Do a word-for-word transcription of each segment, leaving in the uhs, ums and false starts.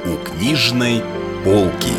у книжной полки.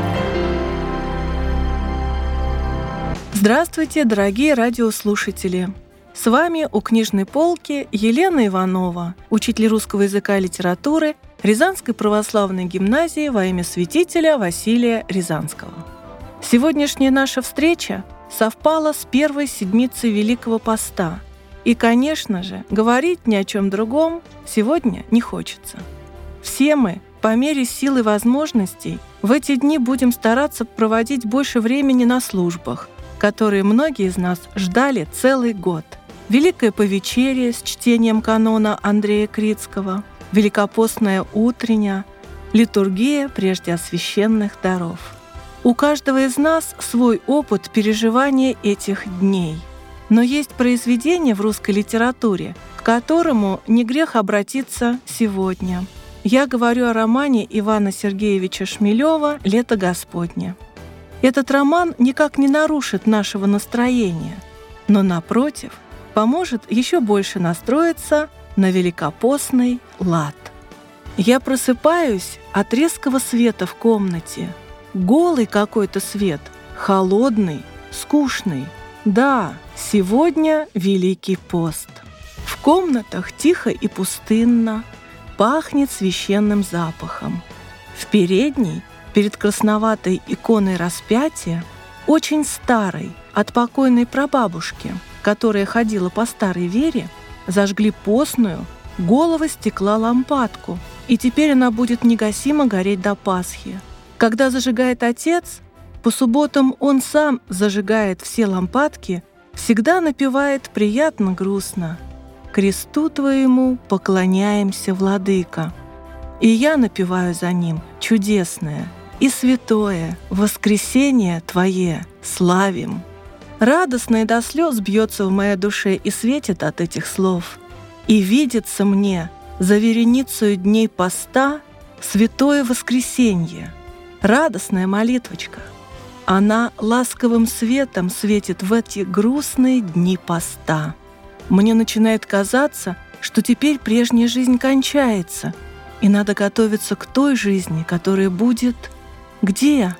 Здравствуйте, дорогие радиослушатели! С вами у книжной полки Елена Иванова, учитель русского языка и литературы Рязанской православной гимназии во имя святителя Василия Рязанского. Сегодняшняя наша встреча совпала с первой седмицей Великого Поста. И, конечно же, говорить ни о чем другом сегодня не хочется. Все мы, по мере сил и возможностей, в эти дни будем стараться проводить больше времени на службах, которые многие из нас ждали целый год. Великое повечерие с чтением канона Андрея Критского, Великопостная утренняя, литургия прежде освященных даров. У каждого из нас свой опыт переживания этих дней. Но есть произведение в русской литературе, к которому не грех обратиться сегодня. Я говорю о романе Ивана Сергеевича Шмелева «Лето Господне». Этот роман никак не нарушит нашего настроения, но, напротив, поможет еще больше настроиться на великопостный лад. Я просыпаюсь от резкого света в комнате. Голый какой-то свет, холодный, скучный. Да, сегодня Великий пост. В комнатах тихо и пустынно, пахнет священным запахом. В передней, перед красноватой иконой распятия, очень старой, от покойной прабабушки, которая ходила по старой вере, зажгли постную, голого стекла лампадку, и теперь она будет негасимо гореть до Пасхи. Когда зажигает отец, по субботам он сам зажигает все лампадки, всегда напевает приятно грустно: «Кресту Твоему поклоняемся, Владыка». И я напеваю за ним чудесное и святое воскресение Твое славим. Радостно и до слез бьется в моей душе и светит от этих слов. И видится мне за вереницею дней поста святое воскресенье, радостная молитвочка. Она ласковым светом светит в эти грустные дни поста. Мне начинает казаться, что теперь прежняя жизнь кончается, и надо готовиться к той жизни, которая будет где?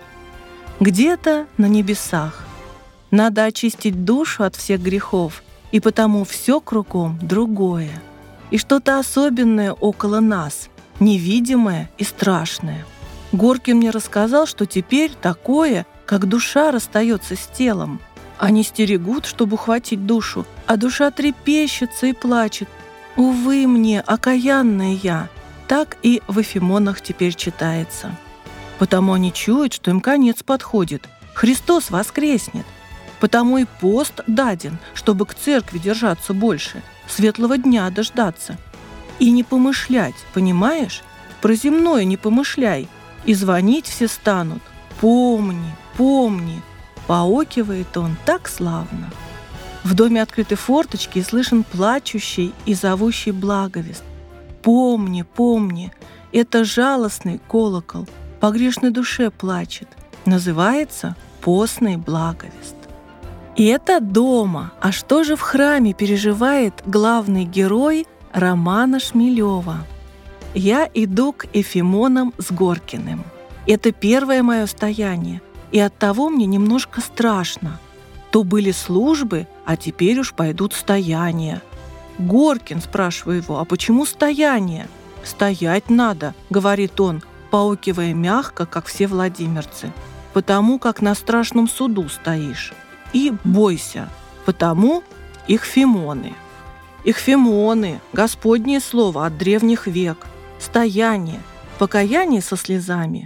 Где-то на небесах. Надо очистить душу от всех грехов, и потому все кругом другое. И что-то особенное около нас, невидимое и страшное. Горкин мне рассказал, что теперь такое, как душа расстается с телом. Они стерегут, чтобы ухватить душу, а душа трепещется и плачет. «Увы мне, окаянная я!» Так и в Эфемонах теперь читается. Потому они чуют, что им конец подходит. Христос воскреснет. Потому и пост даден, чтобы к церкви держаться больше, светлого дня дождаться. И не помышлять, понимаешь? Про земное не помышляй. И звонить все станут. Помни, помни. Поокивает он так славно. В доме открыты форточки, и слышен плачущий и зовущий благовест. Помни, помни, это жалостный колокол по грешной душе плачет. Называется постный благовест. И это дома. А что же в храме переживает главный герой романа Шмелева? Я иду к Эфемонам с Горкиным. Это первое мое стояние, и оттого мне немножко страшно. То были службы, а теперь уж пойдут стояния. «Горкин», спрашиваю его, «а почему стояние?» «Стоять надо», — говорит он, поукивая мягко, как все владимирцы, «потому как на страшном суду стоишь. И бойся, потому ихфемоны». Ихфемоны — Господнее слово от древних век. Стояние, покаяние со слезами,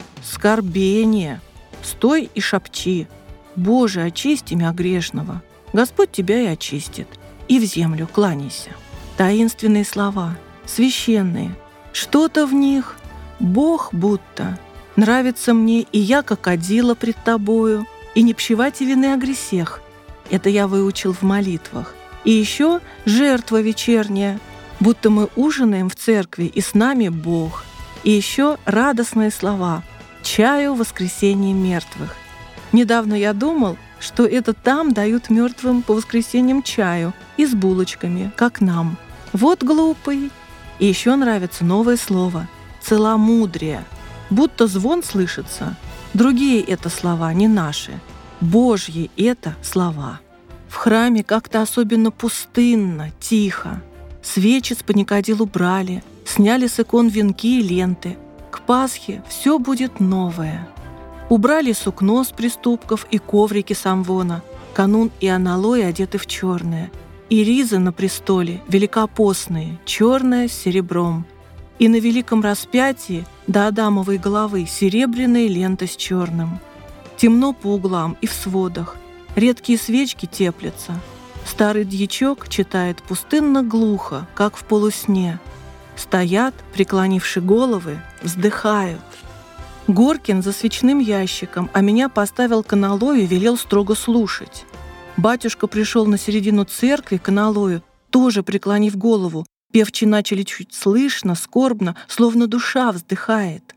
скорбение, стой и шепчи: «Боже, очисти мя грешного». Господь тебя и очистит. И в землю кланяйся. Таинственные слова, священные. Что-то в них, Бог будто. Нравится мне, и я, как одила пред тобою, и не пщевать и вины о гресех. Это я выучил в молитвах. И еще жертва вечерняя, будто мы ужинаем в церкви, и с нами Бог. И еще радостные слова: «Чаю воскресения мертвых». Недавно я думал, что это там дают мертвым по воскресеньям чаю и с булочками, как нам. Вот глупый. И еще нравится новое слово целомудрие. Будто звон слышится. Другие это слова, не наши. Божьи это слова. В храме как-то особенно пустынно, тихо. Свечи с паникадил убрали, сняли с икон венки и ленты. К Пасхе все будет новое. Убрали сукно с приступков и коврики с амвона. Канун и аналой одеты в черное. И ризы на престоле великопостные, черная с серебром. И на великом распятии до Адамовой головы серебряная лента с черным. Темно по углам и в сводах. Редкие свечки теплятся. Старый дьячок читает пустынно-глухо, как в полусне. Стоят, преклонивши головы, вздыхают. Горкин за свечным ящиком, а меня поставил к аналою и велел строго слушать. Батюшка пришел на середину церкви к аналою, тоже преклонив голову. Певчи начали чуть слышно, скорбно, словно душа вздыхает.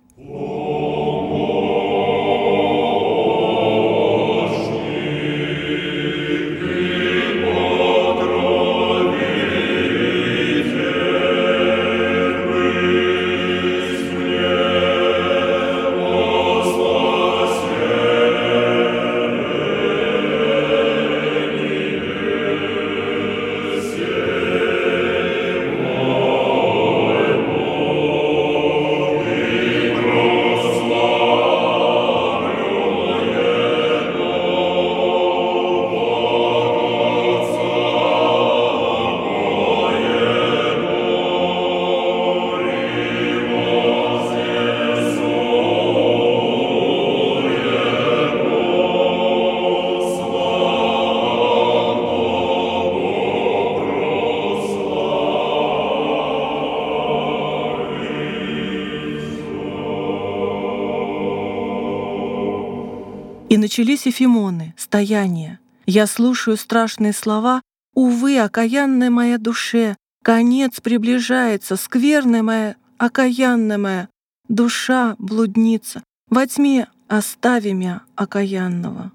И начались эфимоны, стояния. Я слушаю страшные слова: «Увы, окаянная моя душе, конец приближается, скверная моя, окаянная моя, душа блудница, во тьме остави мя окаянного».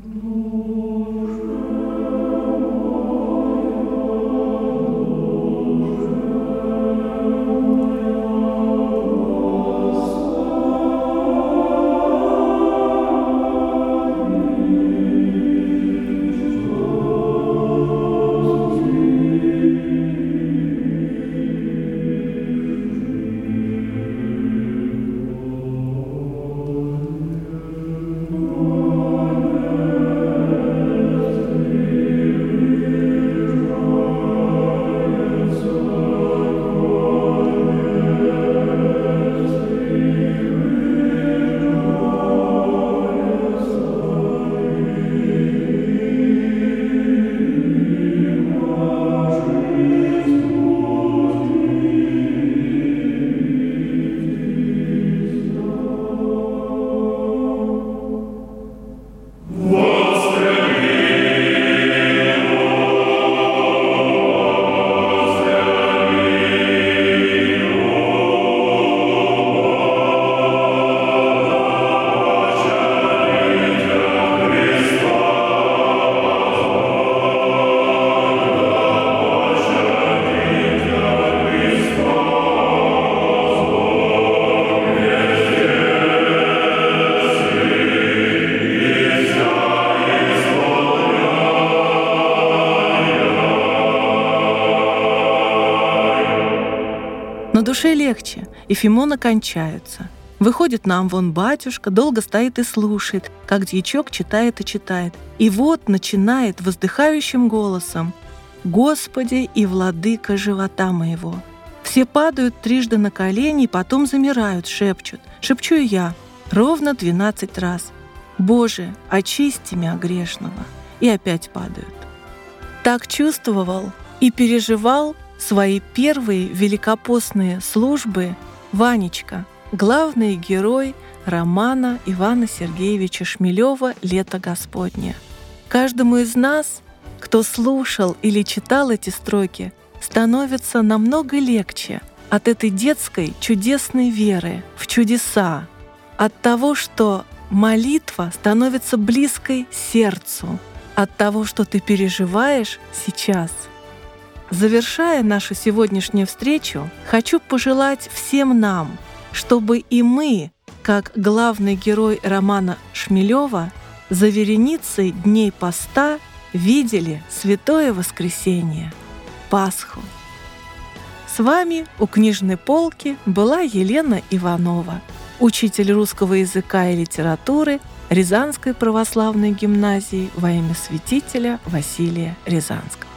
На душе легче, эфимоны кончаются. Выходит на амвон батюшка, долго стоит и слушает, как дьячок читает и читает. И вот начинает воздыхающим голосом: «Господи и владыка живота моего». Все падают трижды на колени, и потом замирают, шепчут. Шепчу и я, ровно двенадцать раз: «Боже, очисти мя грешного». И опять падают. Так чувствовал и переживал свои первые великопостные службы Ванечка, главный герой романа Ивана Сергеевича Шмелева «Лето Господне». Каждому из нас, кто слушал или читал эти строки, становится намного легче от этой детской чудесной веры в чудеса, от того, что молитва становится близкой сердцу, от того, что ты переживаешь сейчас. Завершая нашу сегодняшнюю встречу, хочу пожелать всем нам чтобы и мы, как главный герой романа Шмелева, за вереницей дней поста видели Святое Воскресенье, Пасху. С вами у книжной полки была Елена Иванова, учитель русского языка и литературы Рязанской православной гимназии во имя святителя Василия Рязанского.